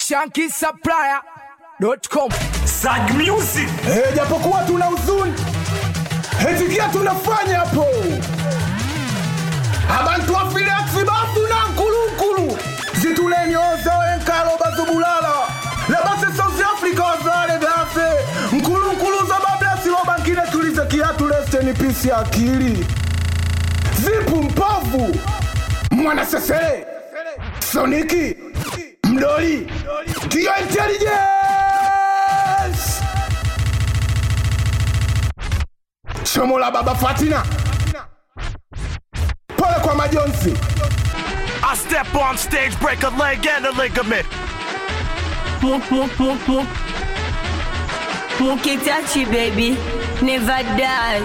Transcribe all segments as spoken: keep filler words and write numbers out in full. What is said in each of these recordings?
Shanky Supplier dot com. Sag Music. Eh, japokuwa tuna huzuni, etikia tunafanya hapo. Abantu afile aksibafu na nkulu-nkulu. Zituleni ozo enkalo bazubulala. Labase South Africa wazale gafe. Nkulu-nkulu za bablesi wabankine tulize kiatu leste ni pisi akili. Zipu mpovu. Mwana sesele. Soniki. Mdoli. Tiyo intelligence. Shomo la baba Fatina. Pole kwa majonzi. I step on stage, break a leg and a ligament. Mukitachi baby, never die.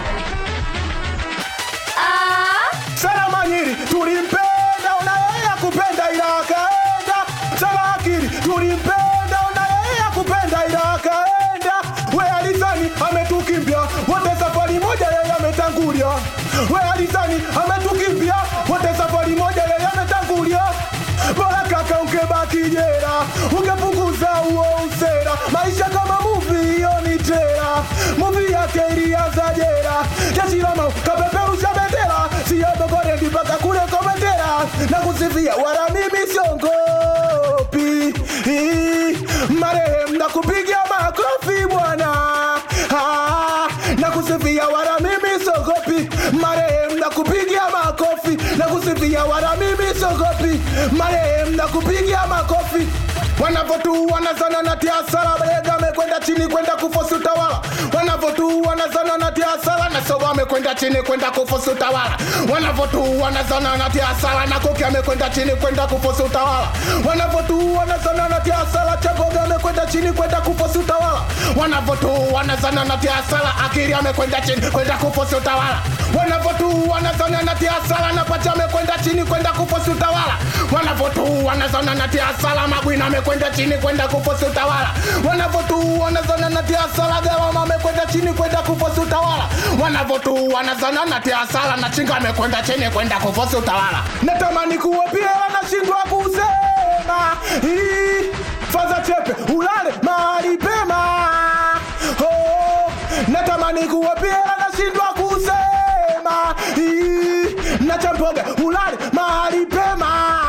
Ah, Salama nyiri, tulimpenda unayea kupenda ila akaenda. Salama akili, tulimpenda unayea kupenda ila akaenda. We alizani, ametukimbia, wote safari moja yeye ametangulia. We alizani, ametukimbia, wote safari moja yeye ametangulia. Bora kaka ungebaki jela, ungepunguza huo usera. Maisha kama movie hiyo ni tera, movie yake ilianza jela. Jeshi la mau kapeperusha bendera, siyo dogore mpaka kule komendera. Na kusifia wala mimi siongopi, marehemu na kupigia makofi bwana. Ah, na kusifia wala mimi siongopi, marehemu na kupigia makofi. Na kusifia wala mimi siongopi, marehemu na kupigia makofi. Wanavotu wanazana na tiasala, Bega amekwenda chini kwenda kufosi utawala. Wanavotu wanazana na tiasala, na Soba amekwenda chini kwenda kufosi utawala. Wanavotu wanazana na tiasala, na Koki amekwenda chini kwenda kufosi utawala. Wanavotu wanazana na tiasala, Chaboga amekwenda chini kwenda kufosi utawala. Wanavotu wanazana na tiasala, Akili amekwenda chini kwenda kufosi utawala. Wanavotu wanazana na tiasala, na Pacha amekwenda chini kwenda kufosi utawala. Wanavotu wanazana na tiasala, Magwina amekwenda chini kwenda kufosi utawala. Wanavotu wanazana na tiasala, Gawama amekwenda chini kwenda kufosi utawala. Wanavotu wanazana na tiasala, na Chinga amekwenda chini kwenda kufosi utawala. Natamani kuwapia wanashindwa kusema, hii faza chepe ulale mahali pema. Oh, natamani kuwapia wanashindwa kusema, hii na Chamboga ulale mahali pema.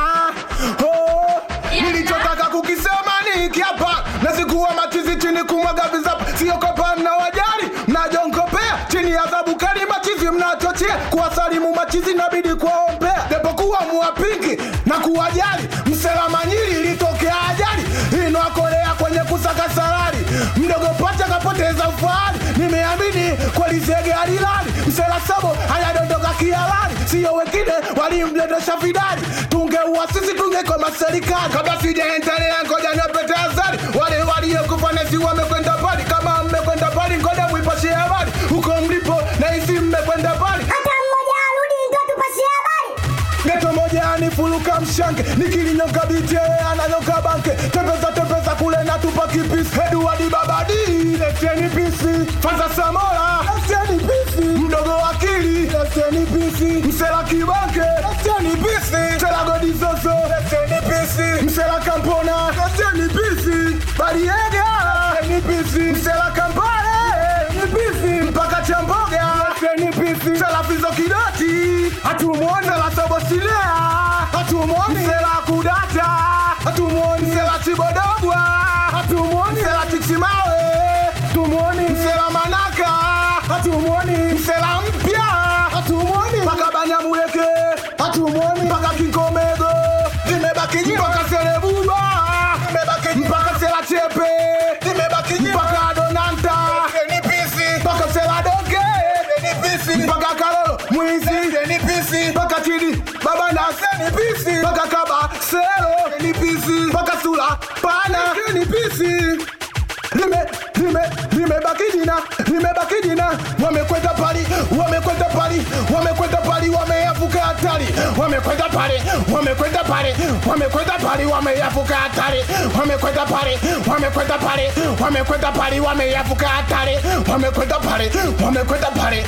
Oh, nilichotaka kukisema ni kiapa, na sikuwa machizi chini kumwaga vizapa. Sio kopa na wajali, mnajonkopea chini ya adhabu kali machizi mnachochea. Kuwasalimu machizi nabidi kuwaombea, depokuwa muwapingi na kuwajali. Mselama nyiri ilitokea ajali, inoakolea kwenye kusaka salari. Mdogo Pacha kapoteza ufahari, nimeamini kwa lizege alilali. Msela Sabo hayadondoka kialali, siyo wengine walimdedosha vidali. Tungeua sisi tungekoma serikali. Kabla sijaendelea ngoja nipete azari, wale waliokufa nesi wamekwenda pali. Kama mmekwenda pali ngoja muipashie habari, huko mlipo na hizi mmekwenda pali. hata mmoja arudi ndio tupashie habari. Geto moja ni fuluka mshange, nikilinyoka biti ananyoka banke. Tepeza tepeza kule na tupa kipisi, Edward Babadi leteni pisi. Faza Samora leteni pisi, mdogo Akili leteni pisi. Msela Kibanke leteni pisi, Msela Godizozo leteni pisi. Msela Kampona leteni pisi, Bariega leteni pisi. Msela Kampale leteni pisi, mpaka Chamboga leteni pisi. Msela Fizo Kidoti hatumuone, la Sobo Silea hatumuone. Msela Kudata hatumuone, Msela Chibodogwa hatumuone. Msela Chichimawe hatumuone, Msela Manaka hatumuone. Msela Mpya hatumuone, mpaka Banyamuleke hatumuone. Mpaka Kinkomego nimebaki nyuma, mpaka Selebuba nimebaki nyuma, mpaka Sela Chepe nimebaki nyuma, mpaka Donanta nipisi, mpaka Sela Doge nipisi, mpaka Karolo Mwizi nipisi, mpaka Chidi Baba Nase nipisi, mpaka Kaba Selo nipisi, mpaka Sula Pana nipisi. Lime, lime, lime baki jina, lime baki jina. Wamekwenda pali, wamekwenda pali, wamekwenda pali, wameyafuka hatari. Wamekwenda pali, wamekwenda pali, wamekwenda pali, wameyafuka hatari. Wamekwenda pali, wamekwenda pali, wamekwenda pali, wameyafuka hatari. Wamekwenda pali, wamekwenda pali.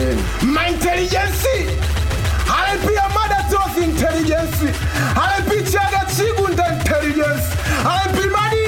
My intelligence, hale pia mada tozi intelligence, hale pia chaga chigunda intelligence, hale pia madi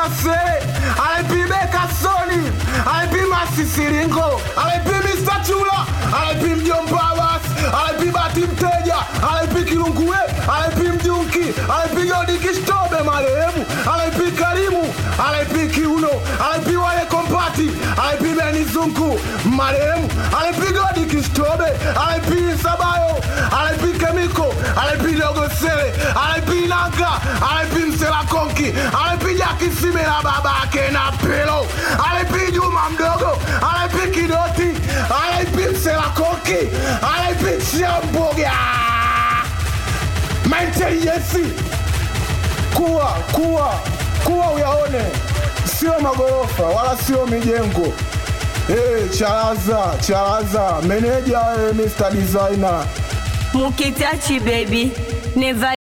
Masere, R I P Beka Soni, R I P Masisiringo, R I P Mister Chula, R I P Mjomba Abbas, R I P Bati Mteja, R I P Kilungue, R I P Mjunki, R I P Yodi Kishtobe marehemu, R I P Karimu, R I P Kiuno, R I P Wale Kompati, R I P Beni Zunku marehemu, R I P Godi Kishtobe, R I P Sabayo, R I P Kemiko, R I P Dogo Sele, R I P Nanka, R I P Msela Konki, R I P Jaki Simela Babake na Pelo, R I P Juma Mdogo, R I P Kidoti, R I P Msela Konki, R I P Chiamboga. Intelligence, kuwa kuwa kuwa uyaone, sio magorofa wala sio mijengo. Eh, Chalaza, Chalaza, manager, Mister Designer. Mukitachi baby, never